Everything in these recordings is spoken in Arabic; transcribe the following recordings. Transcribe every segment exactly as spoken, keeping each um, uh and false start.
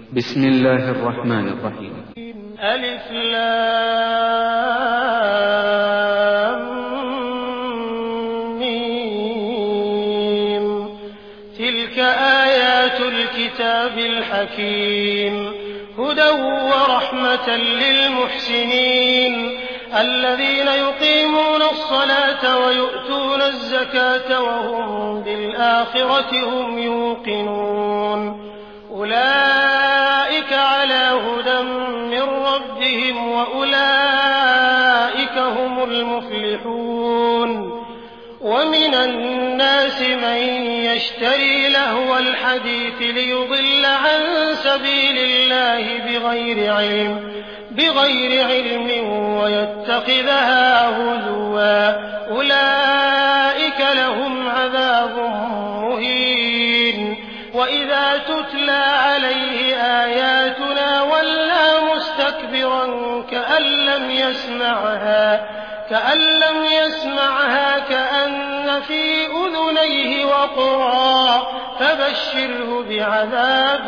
بسم الله الرحمن الرحيم. ألف لام ميم. تلك آيات الكتاب الحكيم، هدى ورحمة للمحسنين الذين يقيمون الصلاة ويؤتون الزكاة وهم بالآخرة هم يوقنون. أولئك على هدى من ربهم وأولئك هم المفلحون. ومن الناس من يشتري لهو الحديث ليضل عن سبيل الله بغير علم بغير علم ويتخذها هزوا، أولئك لهم عذاب مهين. وإذا تتلى عليه آياتنا ولى مستكبرا كأن لم يسمعها كأن لم يسمعها كأن في أذنيه وقرا، فبشره بعذاب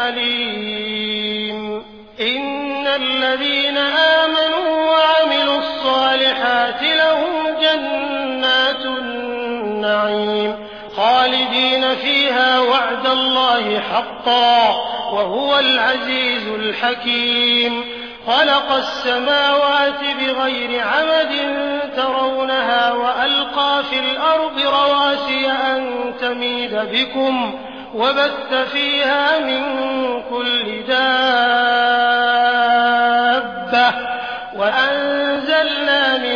أليم. إن الذين آمنوا وعملوا الصالحات لهم جنات النعيم خالدين فيها وعد الله حقا وهو العزيز الحكيم. خلق السماوات بغير عمد ترونها وألقى في الأرض رواسي أن تميد بكم وبث فيها من كل دابة وأنزلنا من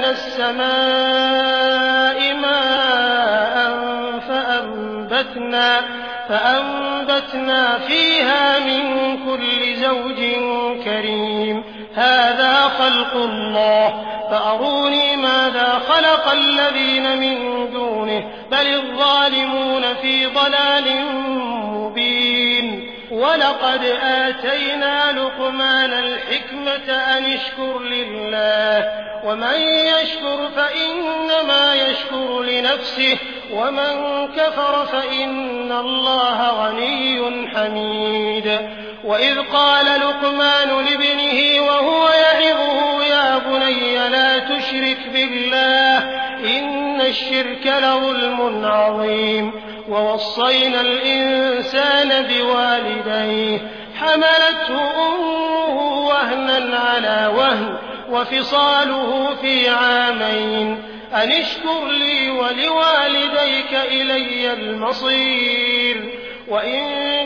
السماء ماء فأنبتنا, فأنبتنا فيها من كل زوج كريم. هذا خلق الله فأروني ماذا خلق الذين من دونه بل الظالمون في ضلال مبين. ولقد آتينا لقمان الحكمة أن اشكر لله ومن يشكر فإنما يشكر لنفسه ومن كفر فإن الله غني حميد. وإذ قال لقمان لابنه وهو يعظه يا بني لا تشرك بالله إن الشرك لظلم عظيم. ووصينا الإنسان بوالديه حملته أمه وهنا على وهن وفصاله في عامين أن اشكر لي ولوالديك إلي المصير. وإن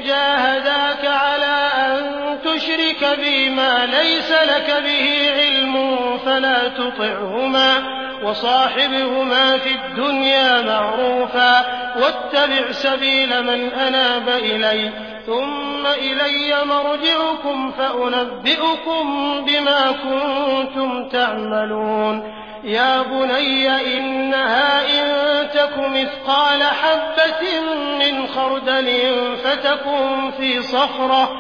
جاهداك على أن تشرك بي ما ليس لك به علم فلا تطعهما وصاحبهما في الدنيا معروفا واتبع سبيل من أناب إلي ثم إلي مرجعكم فأنبئكم بما كنتم تعملون. يا بني إنها إن تك مثقال حبة من خردل فتكن في صخرة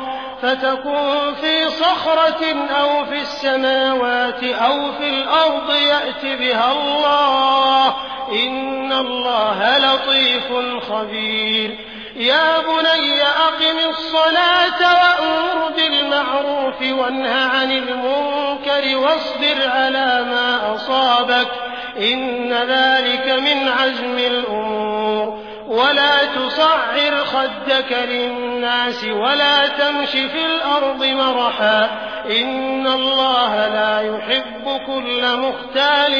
فتكن في صخرة أو في السماوات أو في الأرض يأت بها الله إن الله لطيف خبير. يا بني أقم الصلاة وأمر بالمعروف وانه عن المنكر واصبر على ما أصابك إن ذلك من عزم الأمور. ولا تصعر خدك للناس ولا تمش في الأرض مرحا إن الله لا يحب كل مختال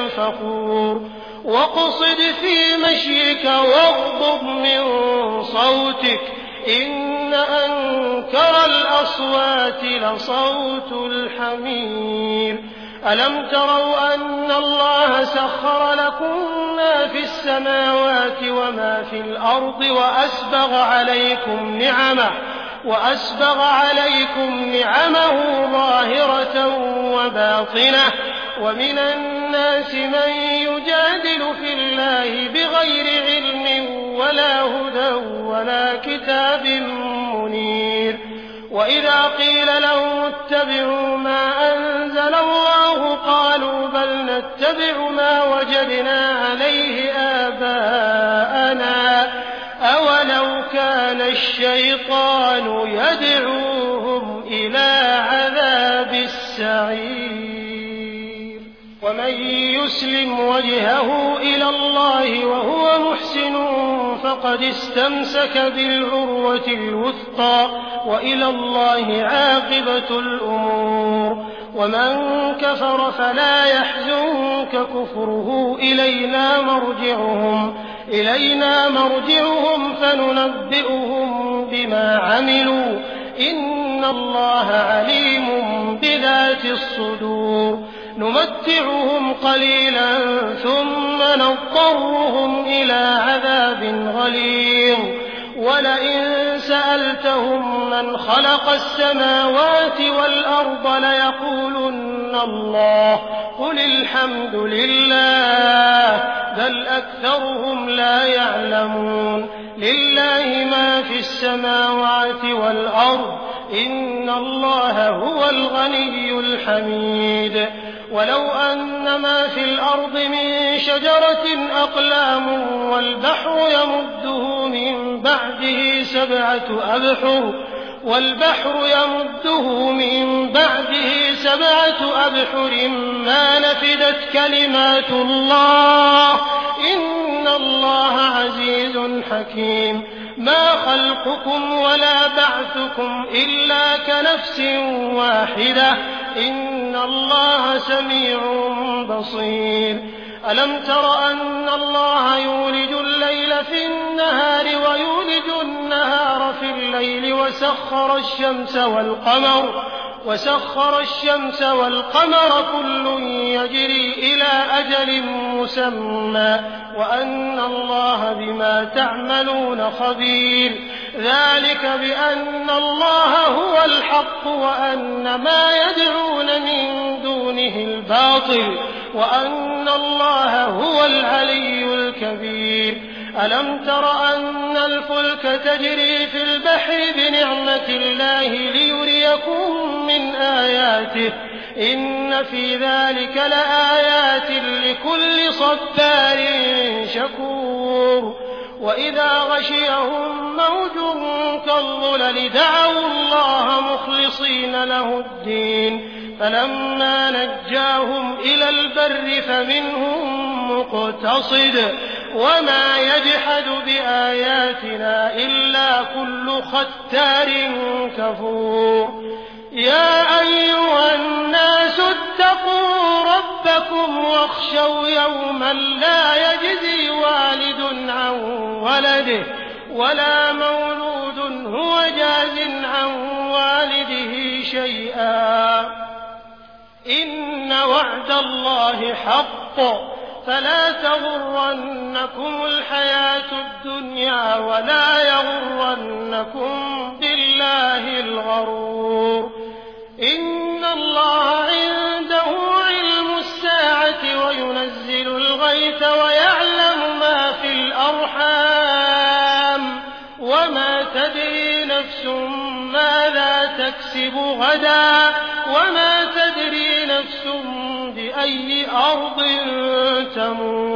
فخور. واقصد في مشيك واغضض من صوتك إن أنكر الأصوات لصوت الحمير. ألم تروا أن الله سخر لكم ما في السماوات وما في الأرض وأسبغ عليكم نعمه وأسبغ عليكم نعمه ظاهرة وباطنة ومن الناس من يجادل في الله بغير علم ولا هدى ولا كتاب منير. وإذا قيل لهم اتبعوا ما أنزل الله قالوا بل نتبع ما وجدنا عليه آباءنا أولو كان الشيطان يدعوهم إلى عذاب السعير. ومن يسلم وجهه إلى الله وهو محسن فقد استمسك بالعروة الوثقى وإلى الله عاقبة الأمور. ومن كفر فلا يحزنك كفره إلينا مرجعهم إلينا مرجعهم فننبئهم بما عملوا إن الله عليم بذات الصدور. نمتعهم قليلا ثم نضطرهم إلى عذاب غليظ. ولئن سألتهم من خلق السماوات والأرض ليقولن الله قل الحمد لله بل أكثرهم لا يعلمون. لله ما في السماوات والأرض إن الله هو الغني الحميد. ولو أن ما في الأرض من شجرة أقلام والبحر يمده من بعده سبعة أبحر والبحر يمده من بعده سبعة أبحر ما نفدت كلمات الله إن الله عزيز حكيم. ما خلقكم ولا بعثكم إلا كنفس واحدة إن الله سميع بصير. ألم تر أن الله يولج الليل في النهار ويولج النهار في الليل وسخر الشمس والقمر وسخر الشمس والقمر كل يجري إلى أجل مسمى وأن الله بما تعملون خبير. ذلك بأن الله هو الحق وأن ما يدعون من دونه الباطل وأن الله هو العلي الكبير. ألم تر أن الفلك تجري في البحر بنعمة الله ليريكم من آياته إن في ذلك لآيات لكل صبار شكور. وإذا غشيهم موج كالظلل دعوا الله مخلصين له الدين فلما نجاهم إلى البر فمنهم مقتصد وما يجحد بآياتنا إلا كل ختار كفور. يا أيها الناس اتقوا ربكم واخشوا يوما لا يجزي والد عن ولده ولا مولود هو جاز عن والده شيئا إن وعد الله حق فلا تغرنكم الحياة الدنيا ولا يغرنكم بالله الغرور. إن الله عنده علم الساعة وينزل الغيث ويعلم ما في الأرحام وما تدري نفس ماذا تكسب غدا وما تدري نفس بأي أرض تموت